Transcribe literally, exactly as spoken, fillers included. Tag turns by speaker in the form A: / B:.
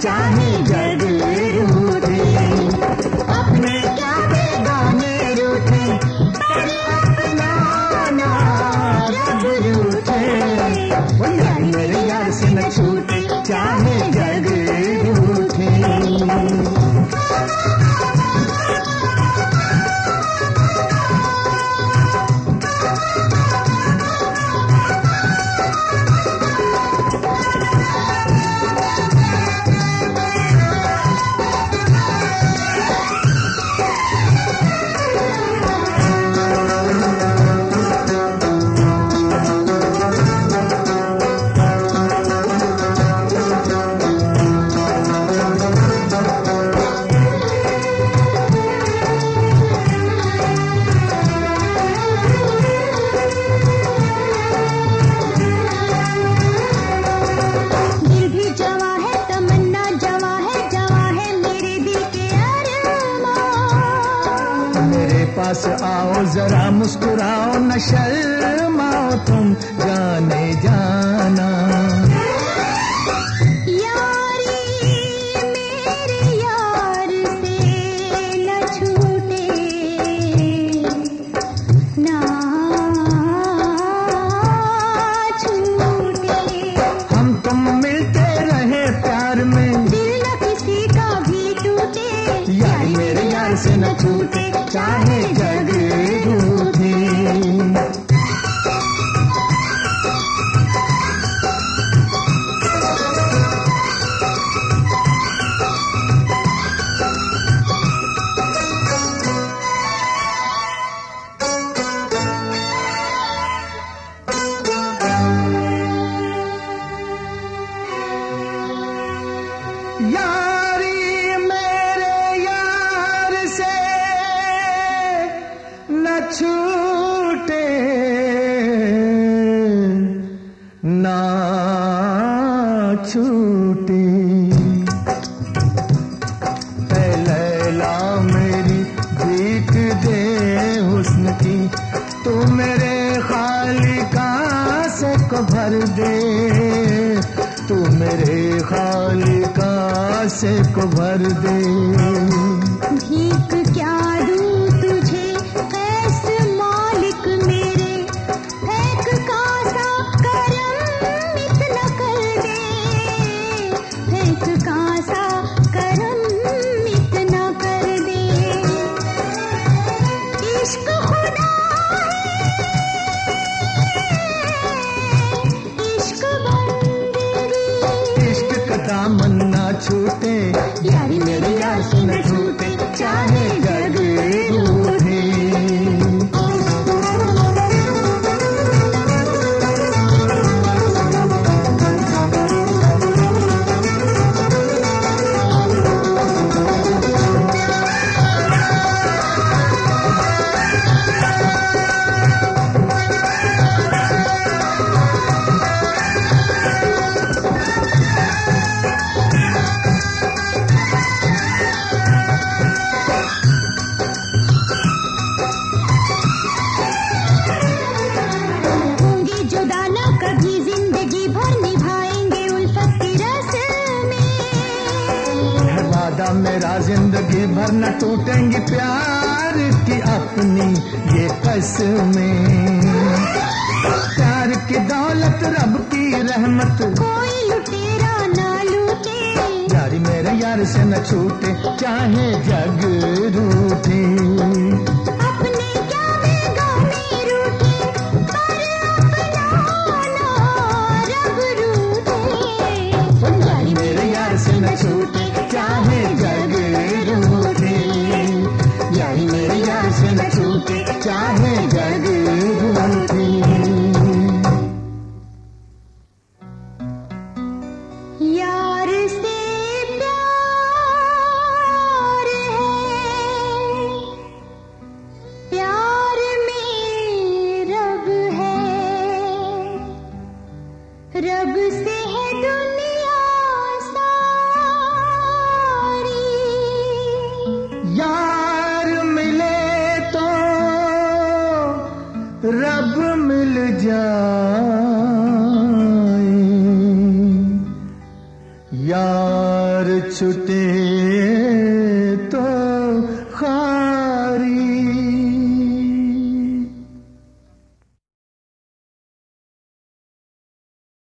A: चाहे जग रूठे, अपने क्या बेगाने रूठे, पर अपना ना रब रूठे। वो यार मेरे यार से न छूटे, चाहे जग रूठे। पास आओ जरा मुस्कुराओ न शर्माओ तुम जाने जाना। यारी मेरे यार से न छूटे, ना छूटे। हम तुम मिलते रहे प्यार में, दिल न किसी का भी टूटे। यारी मेरे यार से न छूटे, चाहे जग रूठे। यारी मेरे यार से न छूटे, ना छूटे। ऐ लैला मेरी भीख दे हुस्न की, तू मेरे खालिका से को भर दे, तू मेरे खालिका से को भर दे। भीख क्या दूं तुझे ऐस मालिक मेरे, फेंक कासा करम इतना कर दे, फेंक कासा करम इतना कर दे। इश्क खुदा है, इश्क बंदगी, इश्क का दामन ना छूटे। यारी मेरे यार से न छूटे, चाहे जग रूठे। मेरा जिंदगी भर न टूटेंगी प्यार की अपनी ये कसमें। प्यार की दौलत रब की रहमत, कोई लुटेरा ना लूटे। यारी मेरे यार से न छूटे, चाहे जग रूठे। अपने क्या बेगाने रूठे, पर अपना ना रब रूठे। यारी मेरे यार से न छूटे, चाहे जग रूठे। यारी मेरे यार से न छूटे, चाहे जग रूठे। यार से प्यार है, प्यार में रब है, रब से है दुनिया सारी। यार मिले तो रब मिल जाए, यार छूटे तो